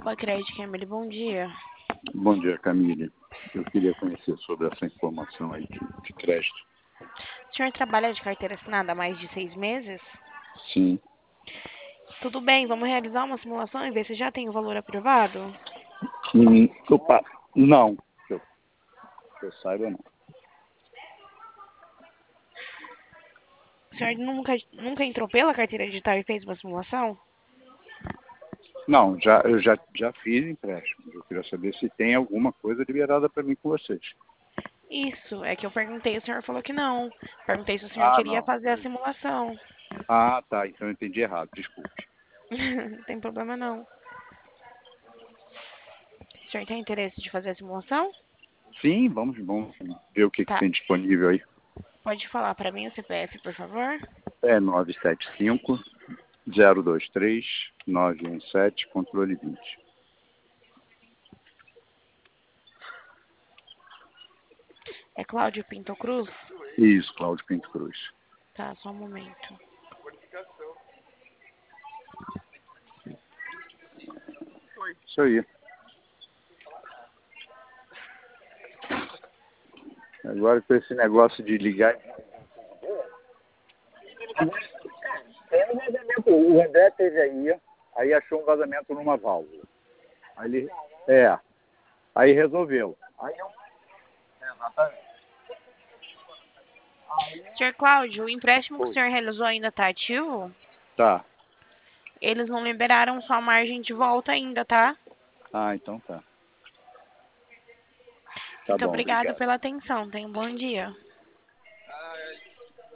Oba Crédito, Emily, bom dia. Bom dia, Camille. Eu queria conhecer sobre essa informação aí de crédito. O senhor trabalha de carteira assinada há mais de 6 meses? Sim. Tudo bem, vamos realizar uma simulação e ver se já tem o valor aprovado? Opa, não. Que eu saiba, não. O senhor nunca entrou pela carteira digital e fez uma simulação? Não, eu já fiz empréstimo. Eu queria saber se tem alguma coisa liberada para mim com vocês. Isso, é que eu perguntei, o senhor falou que não. Perguntei se o senhor Ah, queria não. fazer a simulação. Ah, tá. Então eu entendi errado. Desculpe. Não tem problema não. O senhor tem interesse de fazer a simulação? Sim, vamos ver o que Tá. tem disponível aí. Pode falar para mim o CPF, por favor? É 975-023-917, controle 20. É Cláudio Pinto Cruz? Isso, Cláudio Pinto Cruz. Tá, só um momento. Isso aí. Agora com esse negócio de ligar. Tem um vazamento. O André teve aí achou um vazamento numa válvula. Aí ele. Aí resolveu. Aí eu. Exatamente. Senhor Cláudio, o empréstimo que o Foi. senhor realizou ainda está ativo? Tá. Eles não liberaram sua margem de volta ainda, tá? Ah, então tá. Tá Muito bom, obrigada obrigado. pela atenção. Tenha um bom dia.